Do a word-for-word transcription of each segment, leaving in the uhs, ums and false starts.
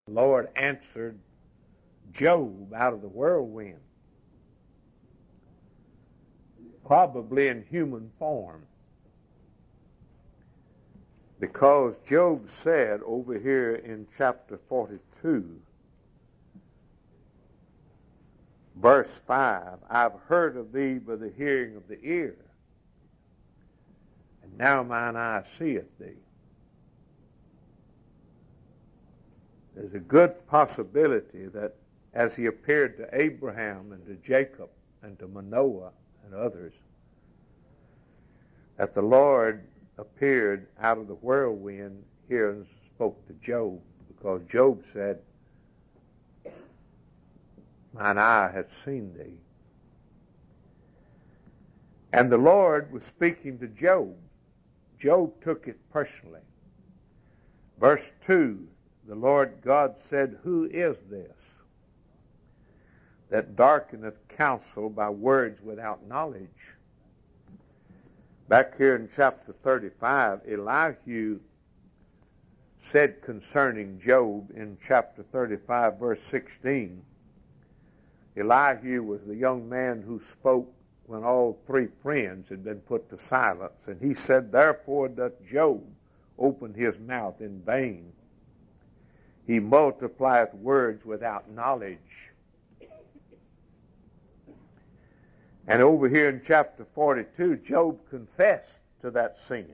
The Lord answered Job out of the whirlwind, probably in human form, because Job said over here in chapter forty-two, verse five, I've heard of thee by the hearing of the ear, and now mine eye seeth thee. There's a good possibility that as he appeared to Abraham and to Jacob and to Manoah and others, that the Lord appeared out of the whirlwind here and spoke to Job, because Job said, mine eye hath seen thee. And the Lord was speaking to Job. Job took it personally. Verse two, the Lord God said, who is this that darkeneth counsel by words without knowledge? Back here in chapter thirty-five, Elihu said concerning Job in chapter thirty-five, verse sixteen, Elihu was the young man who spoke when all three friends had been put to silence. And he said, therefore doth Job open his mouth in vain. He multiplieth words without knowledge. And over here in chapter forty-two, Job confessed to that sin.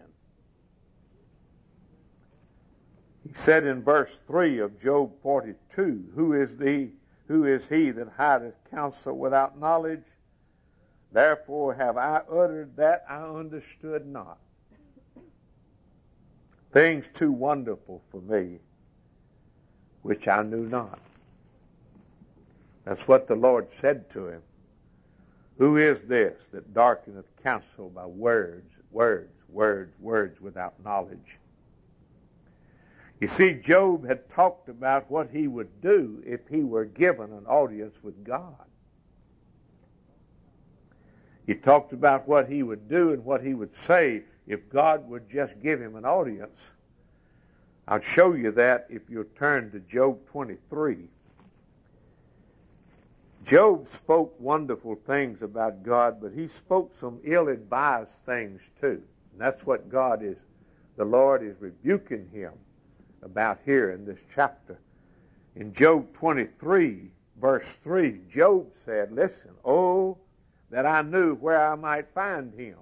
He said in verse three of Job forty-two, Who is the, who is he that hideth counsel without knowledge? Therefore have I uttered that I understood not. Things too wonderful for me, which I knew not. That's what the Lord said to him. Who is this that darkeneth counsel by words, words, words, words without knowledge? You see, Job had talked about what he would do if he were given an audience with God. He talked about what he would do and what he would say if God would just give him an audience. I'll show you that if you'll turn to Job twenty-three. Job spoke wonderful things about God, but he spoke some ill-advised things too. And that's what God is, the Lord is rebuking him about here in this chapter. In Job twenty-three, verse three, Job said, listen, oh, that I knew where I might find him,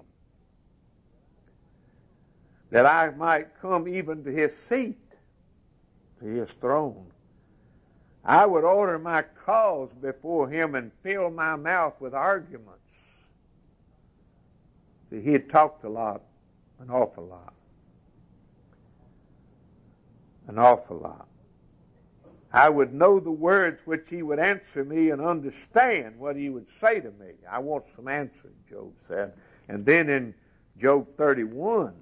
that I might come even to his seat, to his throne. I would order my cause before him and fill my mouth with arguments. See, he had talked a lot, an awful lot. An awful lot. I would know the words which he would answer me and understand what he would say to me. I want some answers, Job said. And then in Job thirty-one,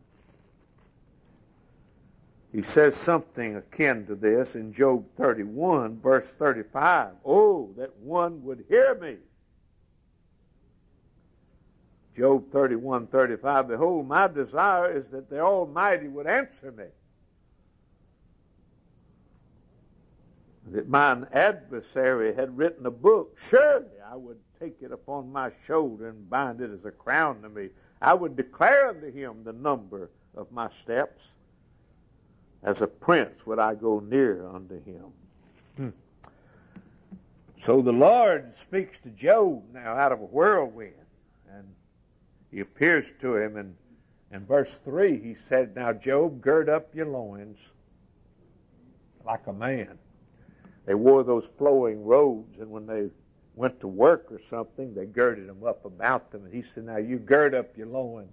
he says something akin to this in Job thirty-one, verse thirty-five. Oh, that one would hear me. Job thirty-one, thirty-five. Behold, my desire is that the Almighty would answer me, that mine adversary had written a book. Surely I would take it upon my shoulder and bind it as a crown to me. I would declare unto him the number of my steps. As a prince would I go near unto him. Hmm. So the Lord speaks to Job now out of a whirlwind. And he appears to him. And in verse three he said, Now Job, gird up your loins like a man. They wore those flowing robes, and when they went to work or something, they girded them up about them. And he said, now you gird up your loins.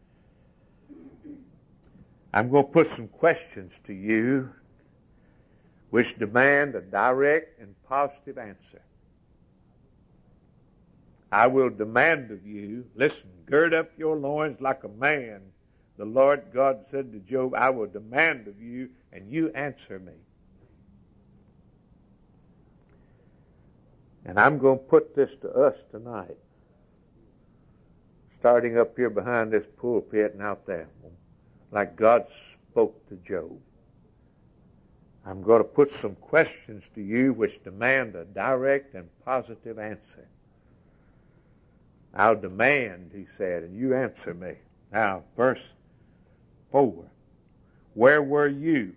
I'm going to put some questions to you which demand a direct and positive answer. I will demand of you, listen, gird up your loins like a man. The Lord God said to Job, I will demand of you, and you answer me. And I'm going to put this to us tonight, starting up here behind this pulpit and out there, like God spoke to Job. I'm going to put some questions to you which demand a direct and positive answer. I'll demand, he said, and you answer me. Now, verse four. Where were you?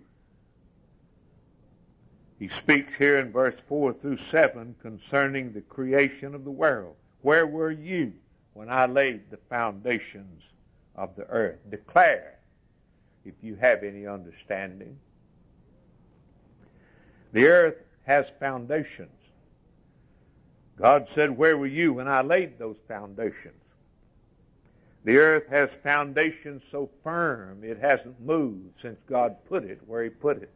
He speaks here in verse four through seven concerning the creation of the world. Where were you when I laid the foundations of the earth? Declare, if you have any understanding. The earth has foundations. God said, where were you when I laid those foundations? The earth has foundations so firm it hasn't moved since God put it where he put it.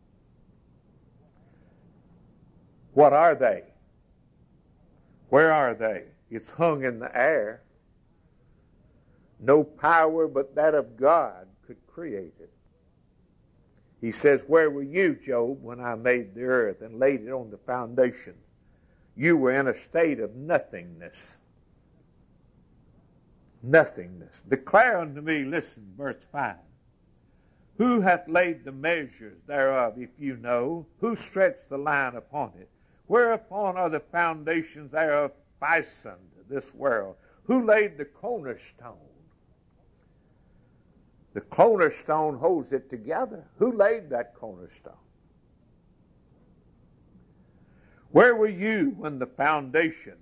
What are they? Where are they? It's hung in the air. No power but that of God could create it. He says, where were you, Job, when I made the earth and laid it on the foundation? You were in a state of nothingness. Nothingness. Declare unto me, listen, verse five. Who hath laid the measures thereof, if you know? Who stretched the line upon it? Whereupon are the foundations thereof fastened, this world? Who laid the cornerstone? The cornerstone holds it together. Who laid that cornerstone? Where were you when the foundations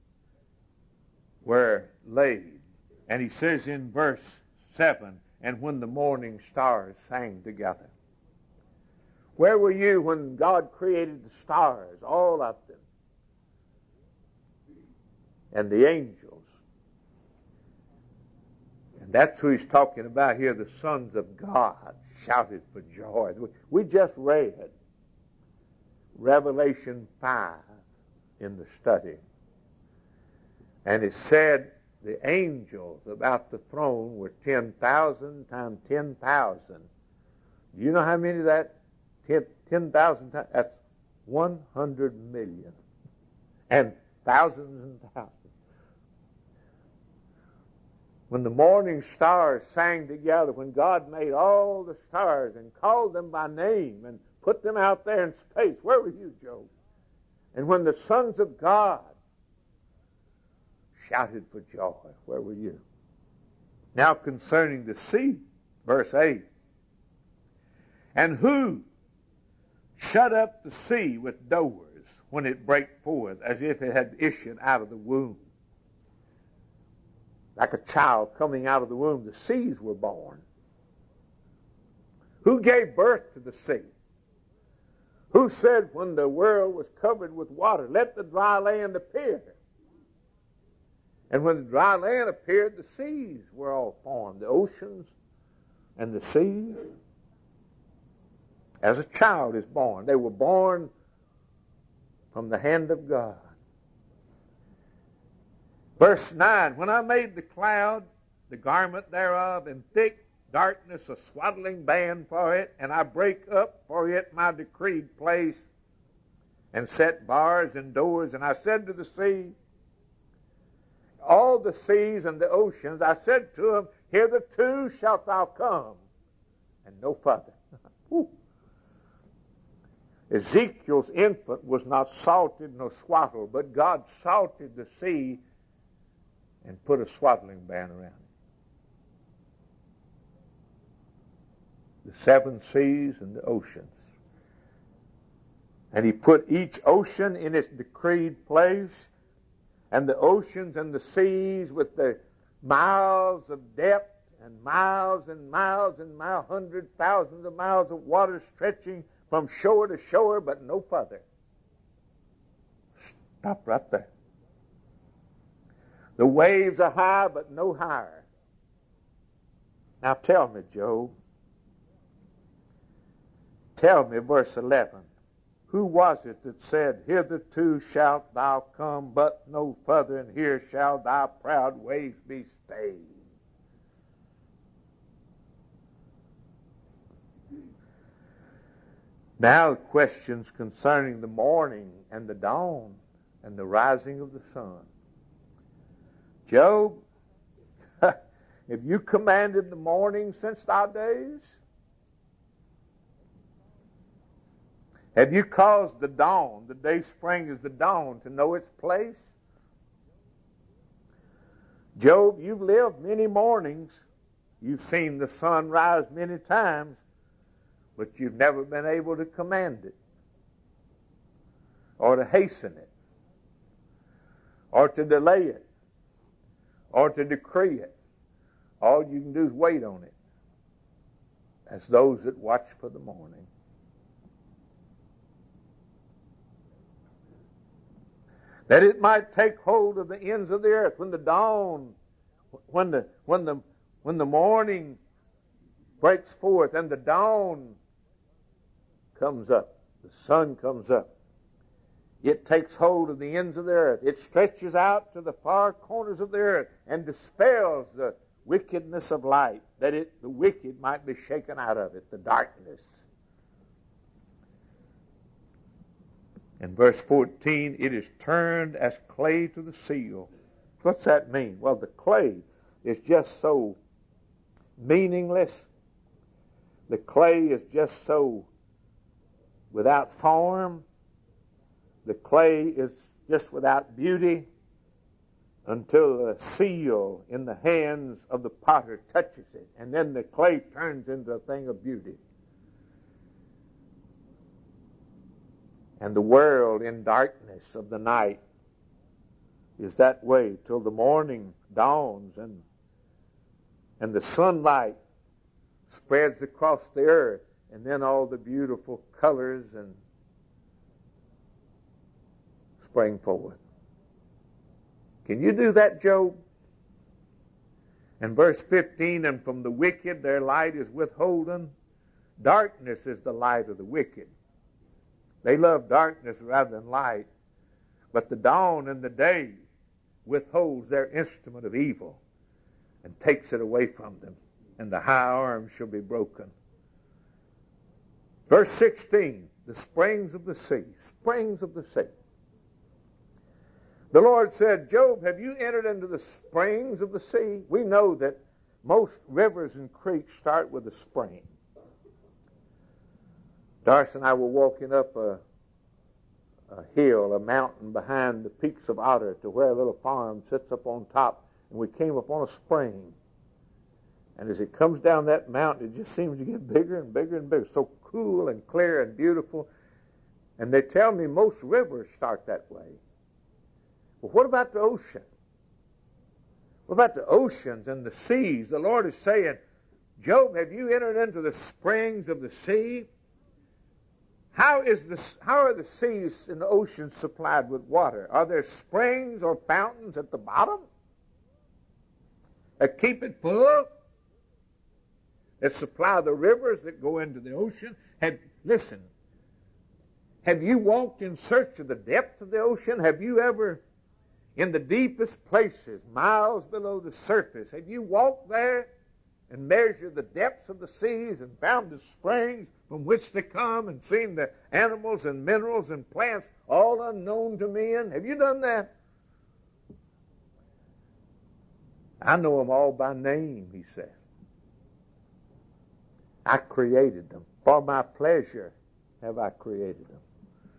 were laid? And he says in verse seven, and when the morning stars sang together. Where were you when God created the stars, all of them, and the angels? And that's who he's talking about here. The sons of God shouted for joy. We just read Revelation five in the study. And it said the angels about the throne were ten thousand times ten thousand. Do you know how many of that? ten thousand times. That's one hundred million. And thousands and thousands. When the morning stars sang together, when God made all the stars and called them by name and put them out there in space, where were you, Job? And when the sons of God shouted for joy, where were you? Now concerning the sea, verse eight. And who shut up the sea with doors when it brake forth, as if it had issued out of the womb? Like a child coming out of the womb, the seas were born. Who gave birth to the sea? Who said when the world was covered with water, let the dry land appear? And when the dry land appeared, the seas were all formed, the oceans and the seas. As a child is born, they were born from the hand of God. Verse nine, when I made the cloud, the garment thereof, and thick darkness a swaddling band for it, and I break up for it my decreed place, and set bars and doors, and I said to the sea, all the seas and the oceans, I said to them, hitherto shalt thou come, and no further. Ezekiel's infant was not salted nor swaddled, but God salted the sea and put a swaddling band around it. The seven seas and the oceans. And he put each ocean in its decreed place, and the oceans and the seas with the miles of depth and miles and miles and miles, hundred thousands of miles of water stretching from shore to shore, but no further. Stop right there. The waves are high, but no higher. Now tell me, Job. Tell me, verse eleven. Who was it that said, hitherto shalt thou come, but no further, and here shall thy proud waves be stayed? Now questions concerning the morning and the dawn and the rising of the sun. Job, have you commanded the morning since thy days? Have you caused the dawn, the day spring is the dawn, to know its place? Job, you've lived many mornings. You've seen the sun rise many times, but you've never been able to command it, or to hasten it, or to delay it, or to decree it. All you can do is wait on it, as those that watch for the morning. That it might take hold of the ends of the earth. When the dawn, when the when the when the morning breaks forth and the dawn comes up, the sun comes up, it takes hold of the ends of the earth. It stretches out to the far corners of the earth and dispels the wickedness of light, that it the wicked might be shaken out of it, the darkness. In verse fourteen, it is turned as clay to the seal. What's that mean? Well, the clay is just so meaningless. The clay is just so without form. The clay is just without beauty until the seal in the hands of the potter touches it, and then the clay turns into a thing of beauty. And the world in darkness of the night is that way till the morning dawns and and the sunlight spreads across the earth, and then all the beautiful colors and spring forth. Can you do that, Job? And verse fifteen, and from the wicked their light is withholden. Darkness is the light of the wicked. They love darkness rather than light. But the dawn and the day withholds their instrument of evil and takes it away from them, and the high arm shall be broken. Verse sixteen, the springs of the sea, springs of the sea. The Lord said, Job, have you entered into the springs of the sea? We know that most rivers and creeks start with a spring. Darcy and I were walking up a, a hill, a mountain behind the peaks of Otter to where a little farm sits up on top, and we came upon a spring. And as it comes down that mountain, it just seems to get bigger and bigger and bigger, so cool and clear and beautiful. And they tell me most rivers start that way. Well, what about the ocean? What about the oceans and the seas? The Lord is saying, Job, have you entered into the springs of the sea? How is this, how are the seas and the oceans supplied with water? Are there springs or fountains at the bottom that keep it full? That supply the rivers that go into the ocean? Have, listen, have you walked in search of the depth of the ocean? Have you ever, in the deepest places, miles below the surface, have you walked there and measured the depths of the seas and found the springs from which they come and seen the animals and minerals and plants all unknown to men? Have you done that? I know them all by name, he said. I created them. For my pleasure have I created them.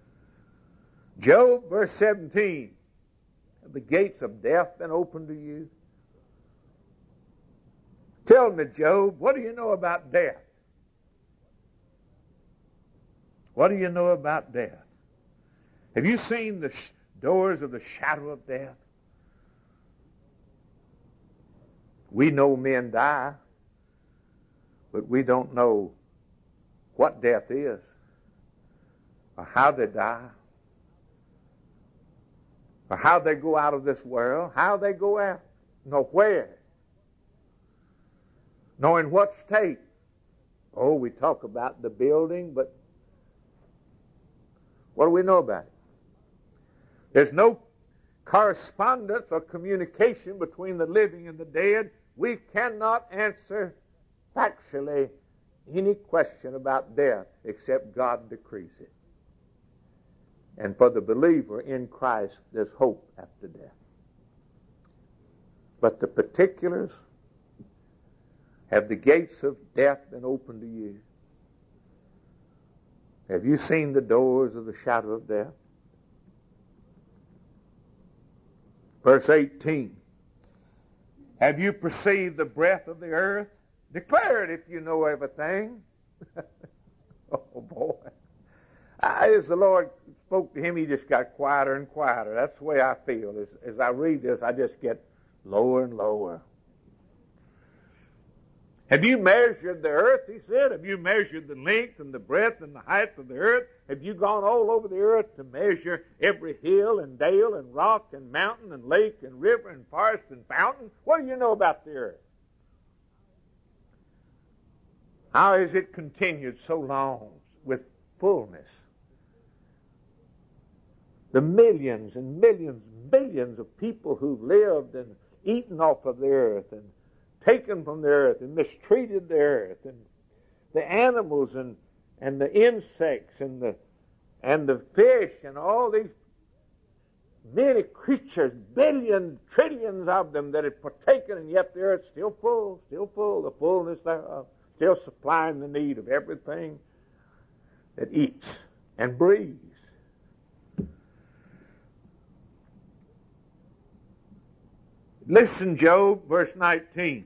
Job, verse seventeen, have the gates of death been opened to you? Tell me, Job, what do you know about death? What do you know about death? Have you seen the sh- doors of the shadow of death? We know men die, but we don't know what death is or how they die or how they go out of this world, how they go out, nor where, nor in what state. Oh, we talk about the building, but what do we know about it? There's no correspondence or communication between the living and the dead. We cannot answer factually any question about death except God decrees it. And for the believer in Christ, there's hope after death. But the particulars, have the gates of death been opened to you? Have you seen the doors of the shadow of death? Verse eighteen. Have you perceived the breadth of the earth? Declare it if you know everything. Oh, boy. I, as the Lord spoke to him, he just got quieter and quieter. That's the way I feel. As, as I read this, I just get lower and lower. Have you measured the earth, he said? Have you measured the length and the breadth and the height of the earth? Have you gone all over the earth to measure every hill and dale and rock and mountain and lake and river and forest and fountain? What do you know about the earth? How has it continued so long with fullness? The millions and millions, billions of people who've lived and eaten off of the earth and taken from the earth and mistreated the earth, and the animals and and the insects and the and the fish and all these many creatures, billions, trillions of them that have partaken, and yet the earth's still full, still full, the fullness thereof, still supplying the need of everything that eats and breathes. Listen, Job, verse nineteen.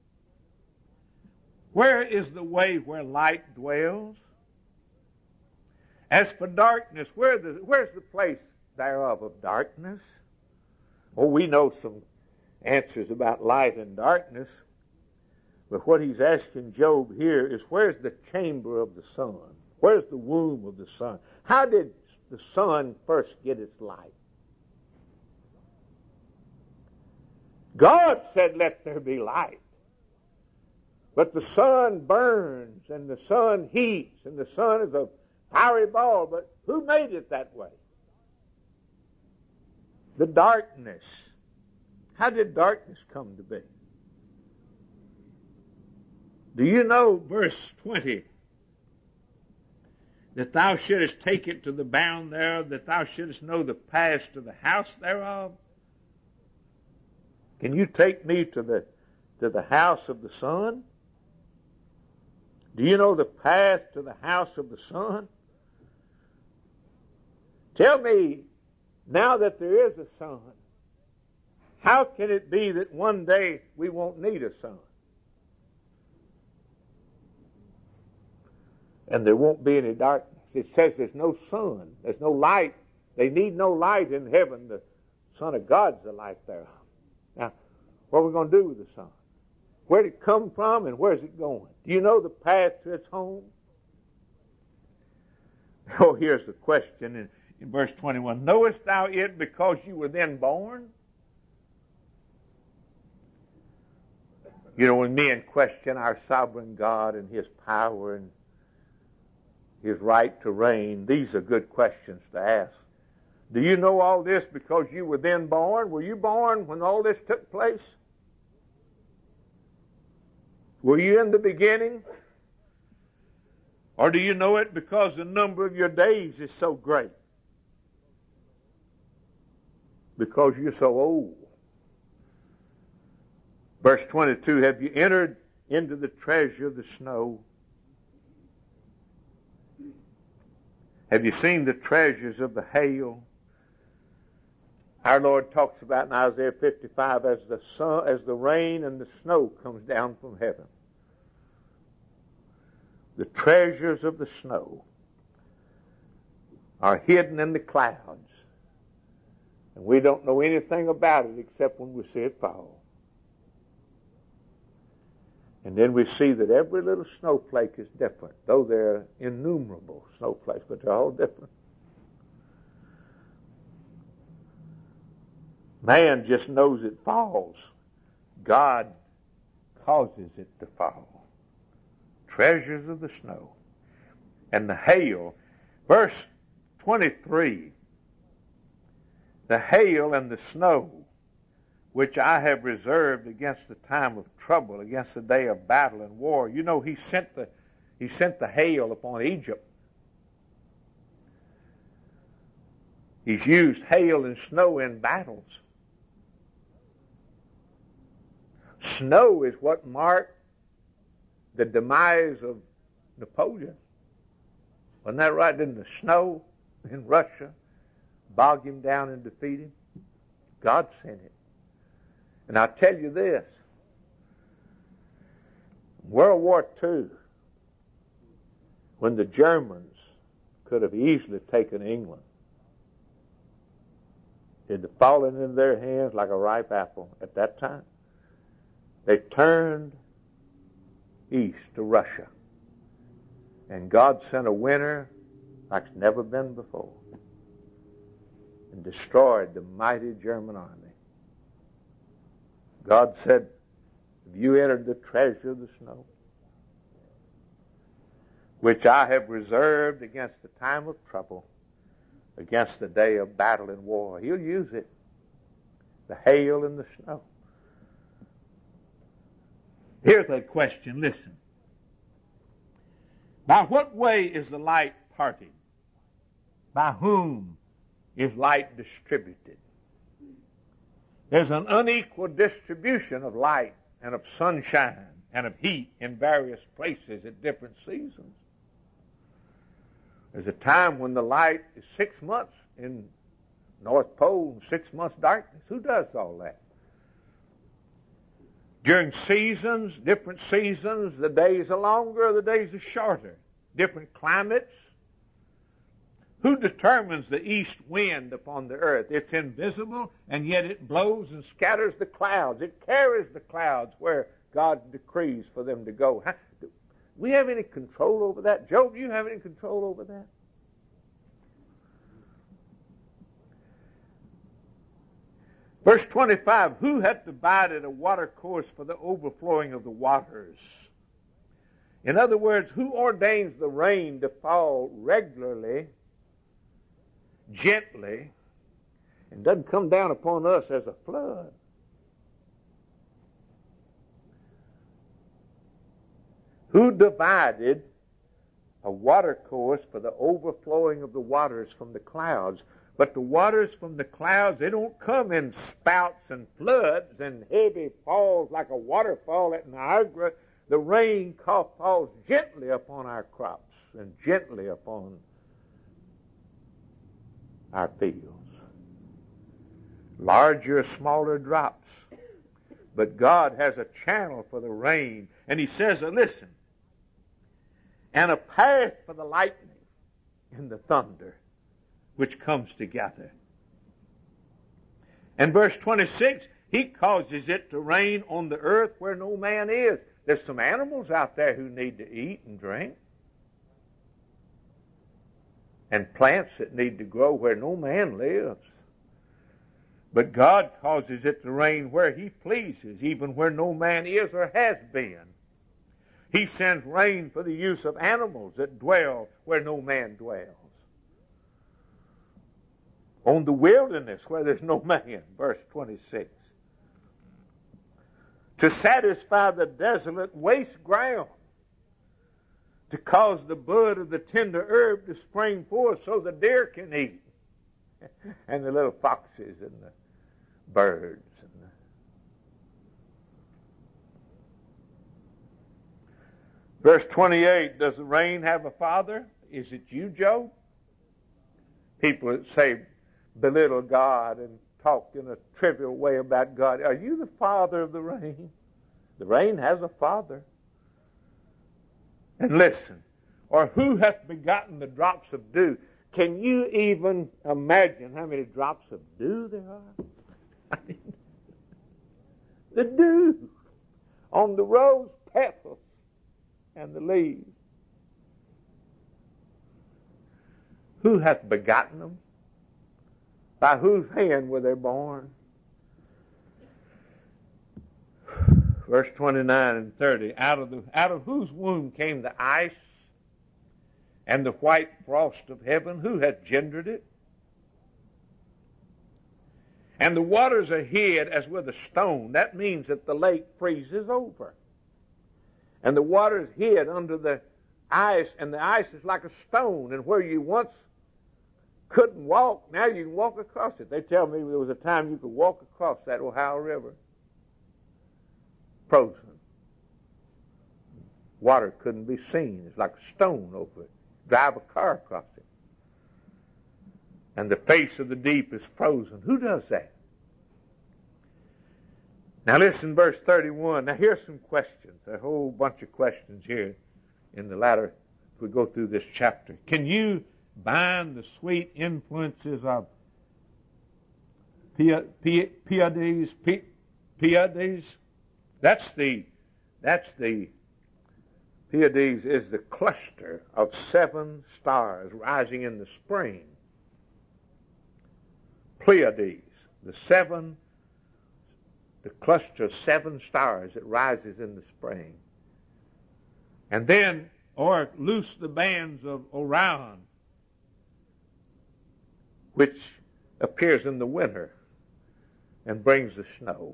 Where is the way where light dwells? As for darkness, where the, where's the place thereof of darkness? Oh, we know some answers about light and darkness, but what he's asking Job here is, where's the chamber of the sun? Where's the womb of the sun? How did the sun first get its light? God said, let there be light. But the sun burns, and the sun heats, and the sun is a fiery ball. But who made it that way? The darkness. How did darkness come to be? Do you know, verse twenty, that thou shouldest take it to the bound thereof, that thou shouldest know the paths to the house thereof? Can you take me to the to the house of the sun? Do you know the path to the house of the sun? Tell me, now that there is a sun, how can it be that one day we won't need a sun? And there won't be any darkness. It says there's no sun, there's no light. They need no light in heaven. The Son of God's the light thereof. Now, what are we going to do with the sun? Where did it come from and where's it going? Do you know the path to its home? Oh, here's the question in, in verse twenty-one. Knowest thou it because you were then born? You know, when men question our sovereign God and His power and His right to reign, these are good questions to ask. Do you know all this because you were then born? Were you born when all this took place? Were you in the beginning? Or do you know it because the number of your days is so great? Because you're so old. Verse twenty-two, have you entered into the treasure of the snow? Have you seen the treasures of the hail? Our Lord talks about in Isaiah fifty-five as the sun, as the rain and the snow comes down from heaven. The treasures of the snow are hidden in the clouds, and we don't know anything about it except when we see it fall. And then we see that every little snowflake is different, though there are innumerable snowflakes, but they're all different. Man just knows it falls. God causes it to fall. Treasures of the snow and the hail. Verse twenty-three. The hail and the snow, which I have reserved against the time of trouble, against the day of battle and war. You know, he sent the, he sent the hail upon Egypt. He's used hail and snow in battles. Snow is what marked the demise of Napoleon. Wasn't that right? Didn't the snow in Russia bog him down and defeat him? God sent it. And I'll tell you this. World War Two, when the Germans could have easily taken England, it had fallen in their hands like a ripe apple at that time. They turned east to Russia. And God sent a winter like it's never been before and destroyed the mighty German army. God said, have you entered the treasure of the snow, which I have reserved against the time of trouble, against the day of battle and war? He'll use it, the hail and the snow. Here's a question, listen. By what way is the light parted? By whom is light distributed? There's an unequal distribution of light and of sunshine and of heat in various places at different seasons. There's a time when the light is six months in North Pole and six months darkness. Who does all that? During seasons, different seasons, the days are longer, the days are shorter. Different climates. Who determines the east wind upon the earth? It's invisible, and yet it blows and scatters the clouds. It carries the clouds where God decrees for them to go. How, do we have any control over that? Job, do you have any control over that? Verse twenty-five, who hath divided a water course for the overflowing of the waters? In other words, who ordains the rain to fall regularly, gently, and doesn't come down upon us as a flood? Who divided a water course for the overflowing of the waters from the clouds? But the waters from the clouds, they don't come in spouts and floods and heavy falls like a waterfall at Niagara. The rain falls gently upon our crops and gently upon our fields. Larger, smaller drops. But God has a channel for the rain. And he says, listen, and a path for the lightning and the thunder, which comes together. And verse twenty-six, he causes it to rain on the earth where no man is. There's some animals out there who need to eat and drink. And plants that need to grow where no man lives. But God causes it to rain where he pleases, even where no man is or has been. He sends rain for the use of animals that dwell where no man dwells. On the wilderness where there's no man, verse twenty-six. To satisfy the desolate waste ground, to cause the bud of the tender herb to spring forth so the deer can eat, and the little foxes and the birds. And the... Verse twenty-eight, does the rain have a father? Is it you, Job? People that say, belittle God and talk in a trivial way about God. Are you the father of the rain? The rain has a father. And listen, or who hath begotten the drops of dew? Can you even imagine how many drops of dew there are? I mean, the dew on the rose petals and the leaves. Who hath begotten them? By whose hand were they born? Verse twenty-nine and thirty, out of the out of whose womb came the ice and the white frost of heaven? Who hath gendered it? And the waters are hid as with a stone. That means that the lake freezes over. And the water is hid under the ice, and the ice is like a stone. And where you once couldn't walk, now you can walk across it. They tell me there was a time you could walk across that Ohio River. Frozen. Water couldn't be seen. It's like a stone over it. drive a car across it. And the face of the deep is frozen. Who does that? Now listen, verse thirty-one. Now here's some questions. A whole bunch of questions here in the latter, if we go through this chapter. Can you bind the sweet influences of Pleiades? Pleiades? That's the, that's the, Pleiades is the cluster of seven stars rising in the spring. Pleiades, the seven, the cluster of seven stars that rises in the spring. And then, or loose the bands of Orion, which appears in the winter and brings the snow.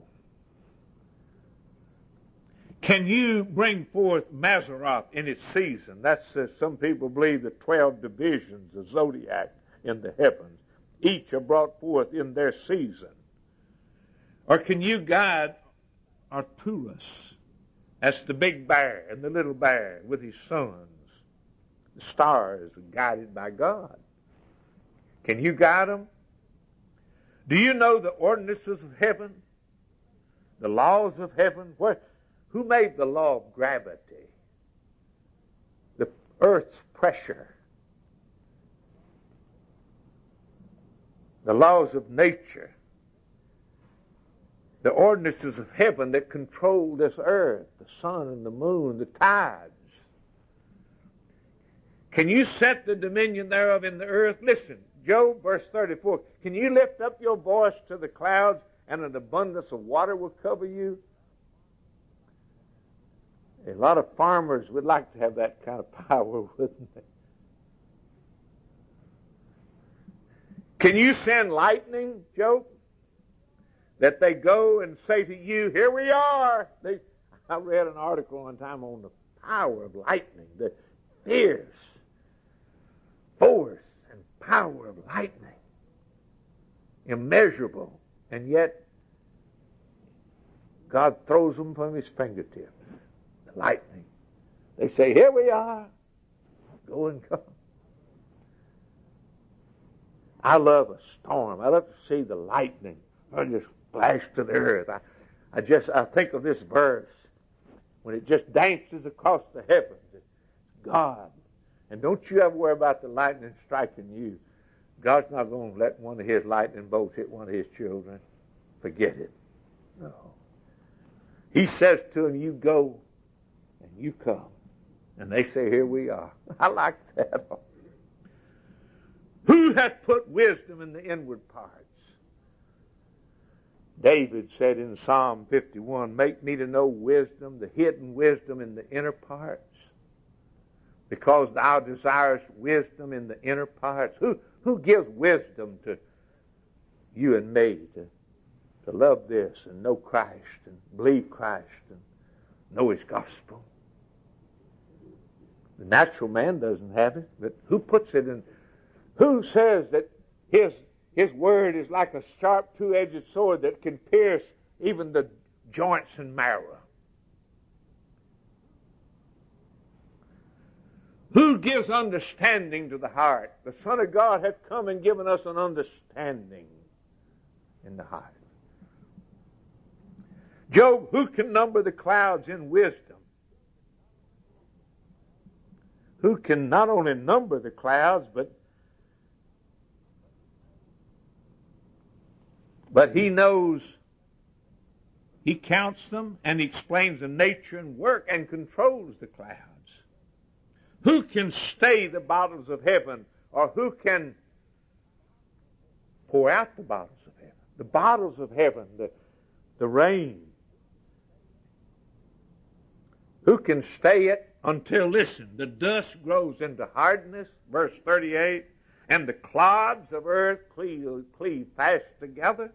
Can you bring forth Mazzaroth in its season? That's, uh, some people believe, the twelve divisions of zodiac in the heavens. Each are brought forth in their season. Or can you guide Arcturus? That's the big bear and the little bear with his sons. The stars are guided by God. Can you guide them? Do you know the ordinances of heaven? The laws of heaven? Where, who made the law of gravity? The earth's pressure. The laws of nature. The ordinances of heaven that control this earth, the sun and the moon, the tides. Can you set the dominion thereof in the earth? Listen, Job, verse thirty-four. Can you lift up your voice to the clouds, and an abundance of water will cover you? A lot of farmers would like to have that kind of power, wouldn't they? Can you send lightning, Job? That they go and say to you, here we are. They, I read an article one time on the power of lightning, the fierce force and power of lightning. Immeasurable. And yet, God throws them from his fingertips. The lightning. They say, here we are. Go and come. I love a storm. I love to see the lightning. I just flash to the earth. I, I just, I think of this verse when it just dances across the heavens. It's God. And don't you ever worry about the lightning striking you. God's not going to let one of his lightning bolts hit one of his children. Forget it. No. He says to them, you go and you come. And they say, here we are. I like that. Who hath put wisdom in the inward parts? David said in Psalm fifty-one, make me to know wisdom, the hidden wisdom in the inner parts. Because thou desirest wisdom in the inner parts. Who, who gives wisdom to you and me to, to love this and know Christ and believe Christ and know his gospel? The natural man doesn't have it, but who puts it in? Who says that his His word is like a sharp two-edged sword that can pierce even the joints and marrow? Who gives understanding to the heart? The Son of God hath come and given us an understanding in the heart. Job, who can number the clouds in wisdom? Who can not only number the clouds, but But he knows, he counts them and he explains the nature and work and controls the clouds. Who can stay the bottles of heaven, or who can pour out the bottles of heaven? The bottles of heaven, the, the rain. Who can stay it until, listen, the dust grows into hardness, verse thirty-eight, and the clods of earth cleave, cleave fast together?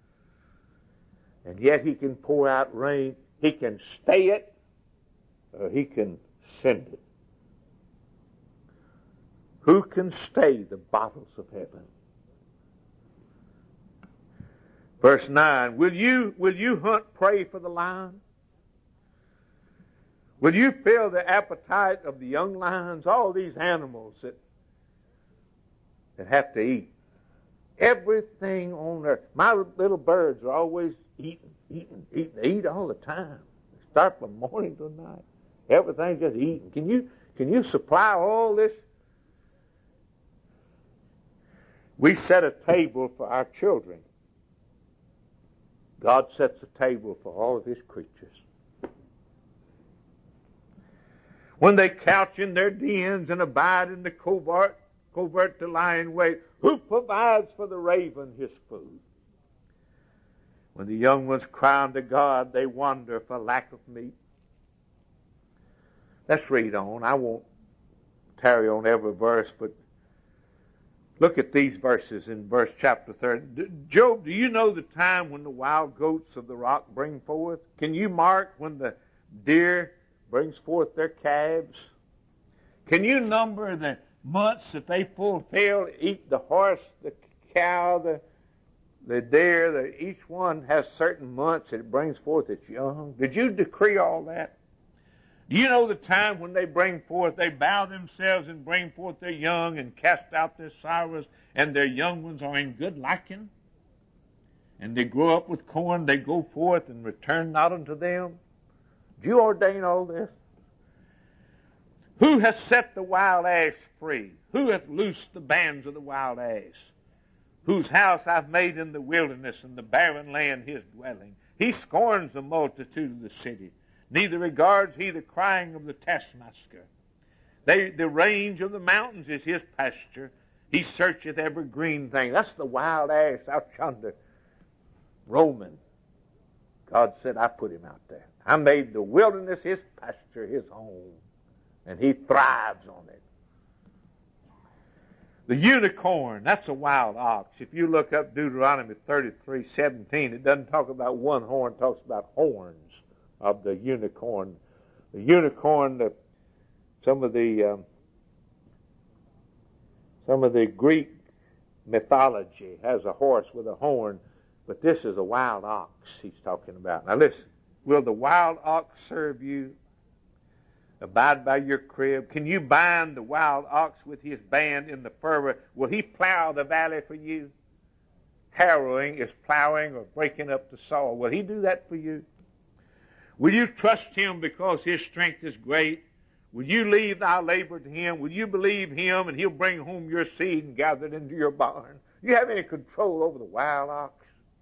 And yet he can pour out rain. He can stay it, or he can send it. Who can stay the bottles of heaven? Verse nine, will you, will you hunt prey for the lion? Will you fill the appetite of the young lions, all these animals that, that have to eat? Everything on earth. My little birds are always eating, eating, eating. They eat all the time. They start from morning to night. Everything's just eating. Can you, can you supply all this? We set a table for our children. God sets a table for all of his creatures. When they couch in their dens and abide in the covert, covert to lie in wait, who provides for the raven his food? When the young ones cry unto God, they wander for lack of meat. Let's read on. I won't tarry on every verse, but look at these verses in verse chapter thirty. Job, do you know the time when the wild goats of the rock bring forth? Can you mark when the deer brings forth their calves? Can you number the months that they fulfill? Eat the horse, the cow, the the deer. The, each one has certain months that it brings forth its young. Did you decree all that? Do you know the time when they bring forth, they bow themselves and bring forth their young and cast out their sorrows, and their young ones are in good liking? And they grow up with corn, they go forth and return not unto them. Do you ordain all this? Who has set the wild ass free? Who hath loosed the bands of the wild ass? Whose house I've made in the wilderness, and the barren land his dwelling. He scorns the multitude of the city, neither regards he the crying of the taskmaster. They, the range of the mountains is his pasture. He searcheth every green thing. That's the wild ass out yonder, roaming. God said, I put him out there. I made the wilderness his pasture, his home, and he thrives on it. The unicorn, that's a wild ox. If you look up Deuteronomy thirty-three seventeen, it doesn't talk about one horn, it talks about horns of the unicorn. The unicorn, the, some of the um, some of the Greek mythology has a horse with a horn, but this is a wild ox he's talking about. Now listen, will the wild ox serve you? Abide by your crib. Can you bind the wild ox with his band in the furrow? Will he plow the valley for you? Harrowing is plowing or breaking up the soil. Will he do that for you? Will you trust him because his strength is great? Will you leave thy labor to him? Will you believe him and he'll bring home your seed and gather it into your barn? Do you have any control over the wild ox?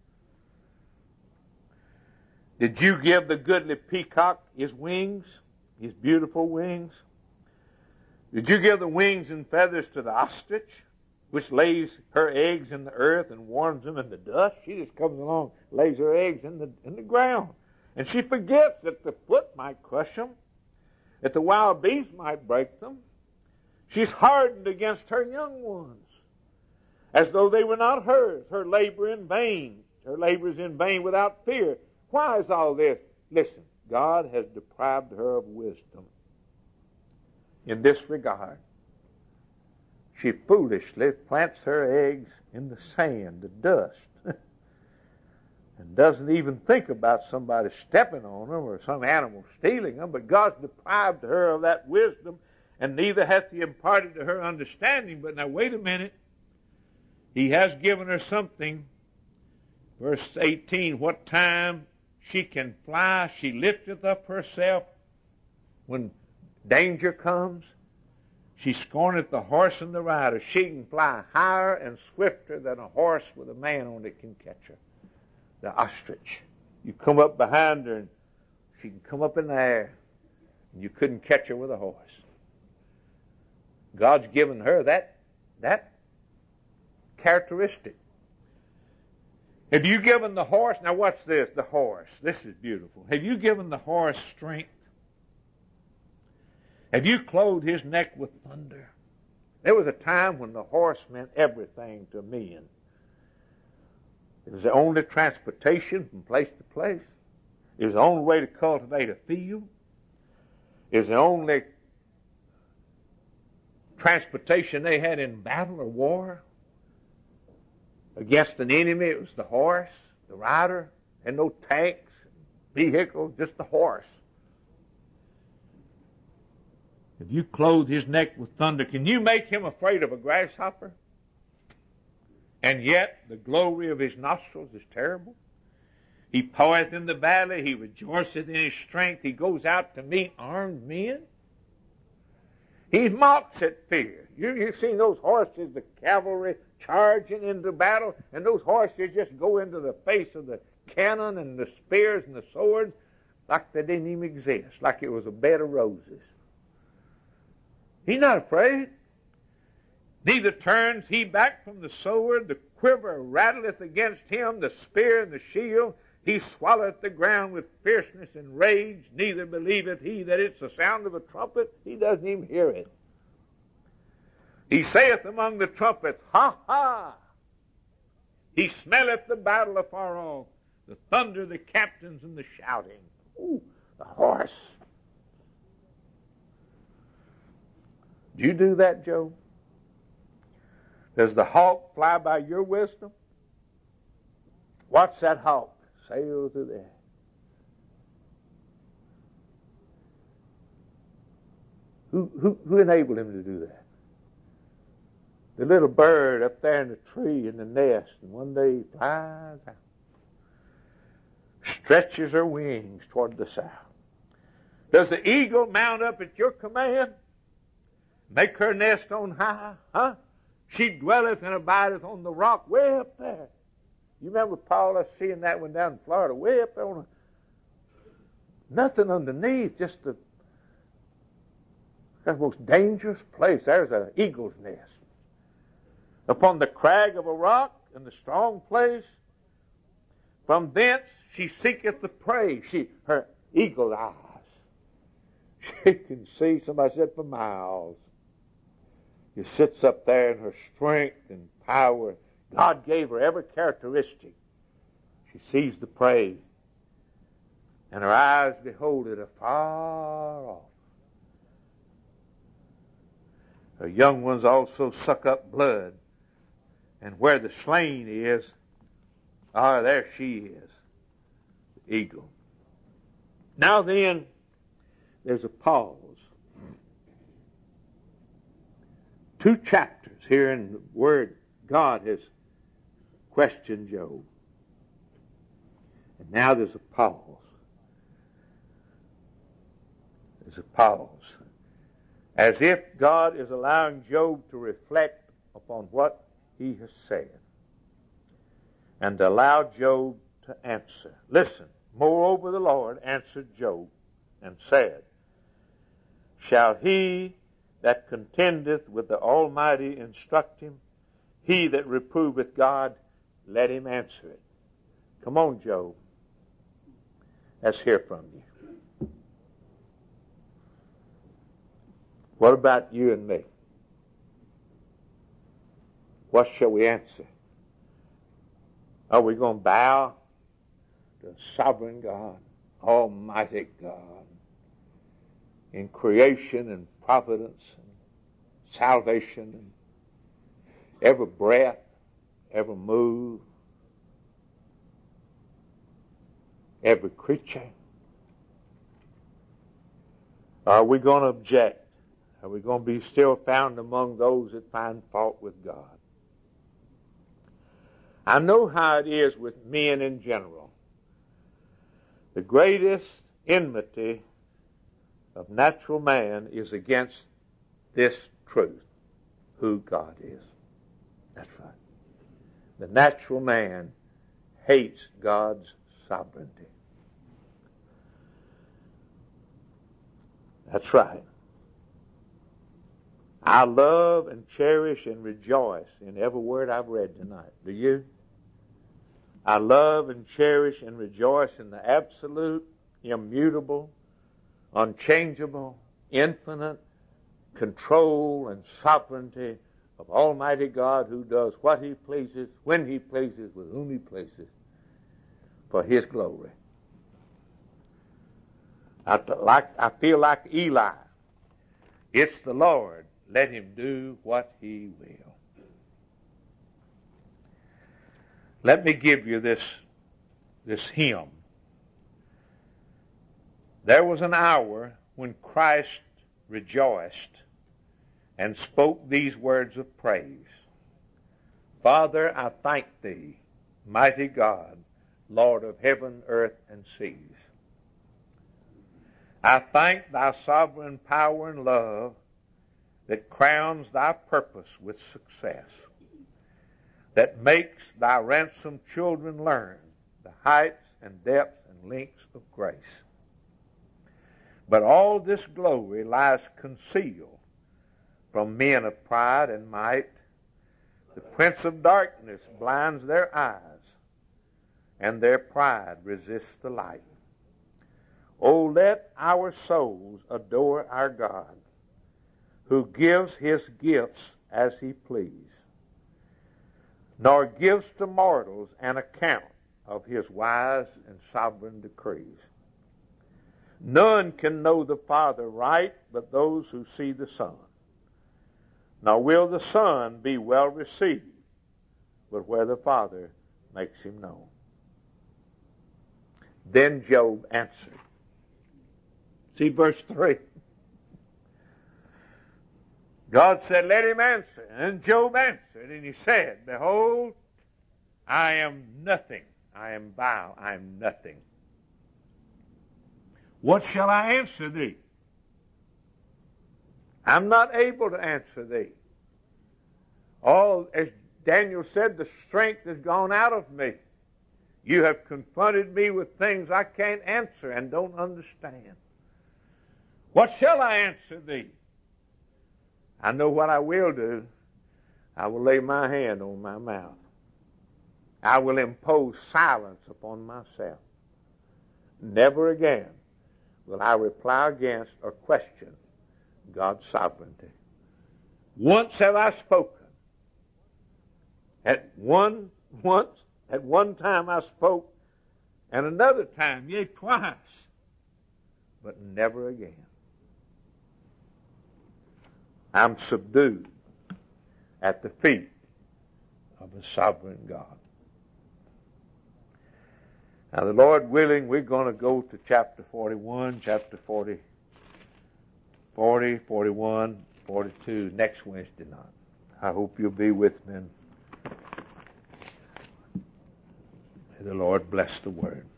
Did you give the goodly peacock his wings? His beautiful wings? Did you give the wings and feathers to the ostrich, which lays her eggs in the earth and warms them in the dust? She just comes along, lays her eggs in the in the ground. And she forgets that the foot might crush them, that the wild beast might break them. She's hardened against her young ones, as though they were not hers. Her labor in vain. Her labor is in vain without fear. Why is all this? Listen. God has deprived her of wisdom in this regard. She foolishly plants her eggs in the sand, the dust, and doesn't even think about somebody stepping on them or some animal stealing them, but God's deprived her of that wisdom, and neither hath he imparted to her understanding. But now wait a minute. He has given her something. Verse eighteen, what time she can fly, she lifteth up herself when danger comes. She scorneth the horse and the rider. She can fly higher and swifter than a horse with a man on it can catch her. The ostrich. You come up behind her and she can come up in the air and you couldn't catch her with a horse. God's given her that, that characteristic. Have you given the horse, now what's this, the horse? This is beautiful. Have you given the horse strength? Have you clothed his neck with thunder? There was a time when the horse meant everything to men. It was the only transportation from place to place. It was the only way to cultivate a field. It was the only transportation they had in battle or war. Against an enemy, it was the horse, the rider, and no tanks, vehicles, just the horse. If you clothe his neck with thunder, can you make him afraid of a grasshopper? And yet the glory of his nostrils is terrible. He poeth in the valley. He rejoiceth in his strength. He goes out to meet armed men. He mocks at fear. You, you've seen those horses, the cavalry, charging into battle, and those horses just go into the face of the cannon and the spears and the swords like they didn't even exist, like it was a bed of roses. He's not afraid. Neither turns he back from the sword. The quiver rattleth against him, the spear and the shield. He swalloweth the ground with fierceness and rage. Neither believeth he that it's the sound of a trumpet. He doesn't even hear it. He saith among the trumpets, Ha, ha! He smelleth the battle afar off, the thunder, the captains, and the shouting. Ooh, the horse. Do you do that, Job? Does the hawk fly by your wisdom? Watch that hawk sail through the air. Who, who, who enabled him to do that? The little bird up there in the tree in the nest, and one day he flies out, stretches her wings toward the south. Does the eagle mount up at your command? Make her nest on high? Huh? She dwelleth and abideth on the rock way up there. You remember Paul, us seeing that one down in Florida, way up there on a, nothing underneath, just the, the most dangerous place. There's an eagle's nest. Upon the crag of a rock in the strong place. From thence she seeketh the prey. She, her eagle eyes. She can see, somebody said, for miles. She sits up there in her strength and power. God gave her every characteristic. She sees the prey, and her eyes behold it afar off. Her young ones also suck up blood, and where the slain is, ah, there she is, the eagle. Now then, there's a pause. Two chapters here in the Word God has questioned Job. And now there's a pause. There's a pause. As if God is allowing Job to reflect upon what he has said. And to allow Job to answer. Listen, moreover the Lord answered Job and said, Shall he that contendeth with the Almighty instruct him? He that reproveth God, let him answer it. Come on, Job. Let's hear from you. What about you and me? What shall we answer? Are we going to bow to sovereign God, Almighty God, in creation and providence and salvation and every breath, every move, every creature? Are we going to object? Are we going to be still found among those that find fault with God? I know how it is with men in general. The greatest enmity of natural man is against this truth, who God is. That's right. The natural man hates God's sovereignty. That's right. I love and cherish and rejoice in every word I've read tonight. Do you? I love and cherish and rejoice in the absolute, immutable, unchangeable, infinite control and sovereignty of Almighty God, who does what He pleases, when He pleases, with whom He pleases, for His glory. I, like, I feel like Eli. It's the Lord. Let Him do what He will. Let me give you this, this hymn. There was an hour when Christ rejoiced and spoke these words of praise. Father, I thank thee, mighty God, Lord of heaven, earth, and seas. I thank thy sovereign power and love that crowns thy purpose with success, that makes thy ransomed children learn the heights and depths and lengths of grace. But all this glory lies concealed from men of pride and might. The prince of darkness blinds their eyes, and their pride resists the light. Oh, let our souls adore our God, who gives his gifts as he please, nor gives to mortals an account of his wise and sovereign decrees. None can know the Father right but those who see the Son, nor will the Son be well received but where the Father makes him known. Then Job answered. See verse three. God said, let him answer. And Job answered, and he said, behold, I am nothing. I am vile. I am nothing. What shall I answer thee? I'm not able to answer thee. All, as Daniel said, the strength has gone out of me. You have confronted me with things I can't answer and don't understand. What shall I answer thee? I know what I will do. I will lay my hand on my mouth. I will impose silence upon myself. Never again will I reply against or question God's sovereignty. Once have I spoken. At one, once, at one time I spoke, and another time, yea, twice, but never again. I'm subdued at the feet of a sovereign God. Now, the Lord willing, we're going to go to chapter forty-one, chapter forty, forty, forty-one, forty-two next Wednesday night. I hope you'll be with me. May the Lord bless the word.